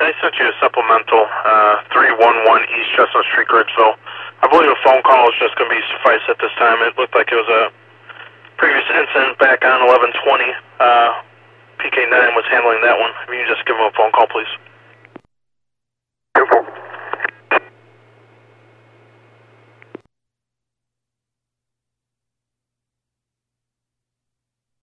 I sent you a supplemental, 311 East Chestnut Street, Grigsville. I believe a phone call is just going to be suffice at this time. It looked like it was a previous incident back on 11/20. PK9 was handling that one. If you can just give him a phone call, please.